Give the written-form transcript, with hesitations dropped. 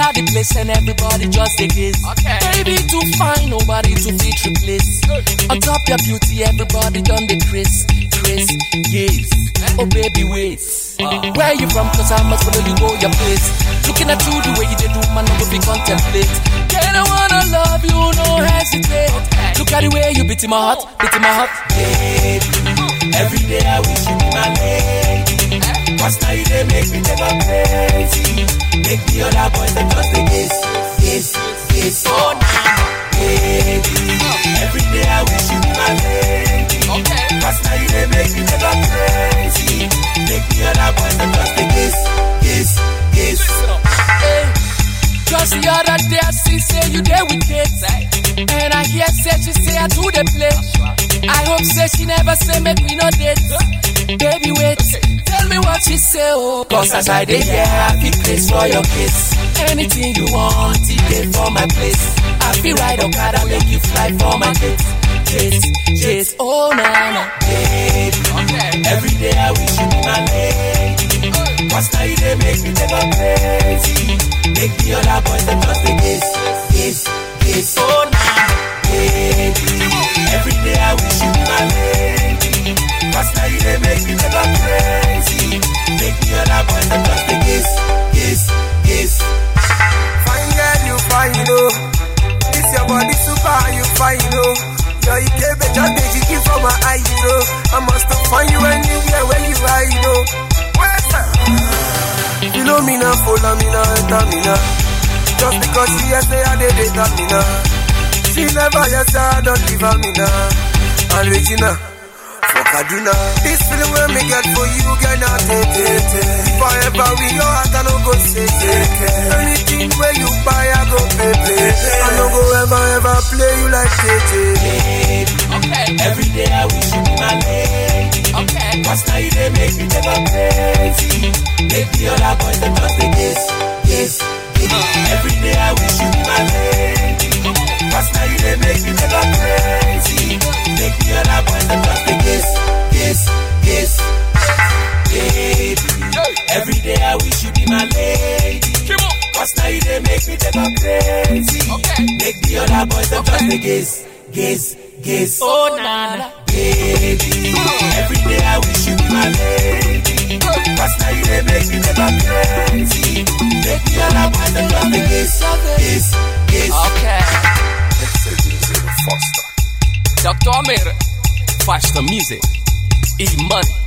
enter the place and everybody just a gaze. Okay. Baby too fine, nobody to fit replace. On top your beauty, everybody done the Chris, gaze. Oh baby, wait. Where you from? Cause I must follow you go your place. Looking at you the way you did do, man, no go be contemplate. Girl, I wanna love you, no hesitate. Look at the way you beat in my heart, baby. Every day I wish you be my lady. Cause now you they make me never crazy. Make the other boys that just the kiss. Oh nah, baby. Every day I wish you be my lady. Cause now you they make me never crazy. Make the other boys that just the kiss. Hey. Just the other day I see say you there with kids. And I hear say she say I do the play. I hope say she never say make me no date. Baby wait, tell me what she say oh. Cause as I dey here I feel place for your kiss. Anything you want, it dey for my place. I feel ride Okada make you fly for my kiss. Oh na baby. Every day I wish you be my lady. Cause now you dey make me never crazy. Make the other boys that just the kiss. Oh nah, baby. Every day I wish you be my lady. Cause now you they make me never crazy. Make the other boys that just the kiss. Fine girl, you fine oh. This your body super, you fine oh. Your Ikebe just the jiggy from my eyes oh. I must find you anywhere where you hide oh. Where's that? You know me now, follow me now, enter me now. Just because she has say I did it, me now. She never yet say I don't leave her me now. And Regina, for Kaduna. This feeling when me get for you, girl, now take. Forever we your heart, I no go say. Anything where you buy, I go pay. I no go ever play you like JJ. Every day I wish you be my lady. Cause now you they make me never crazy. Make the other boys that just the kiss. Every day I wish you be my lady. Cause now you they make me never crazy. Make the other boys that just the kiss. Baby. Every day I wish you be my lady. Cause now you they make me never crazy. Make the other boys that just the kiss. Oh na baby. Every day I wish you be my lady. Cause now you they make me never crazy. Make the other boys that just the kiss. Okay. Let's say music faster. Dr. Amir, faster music. E-money.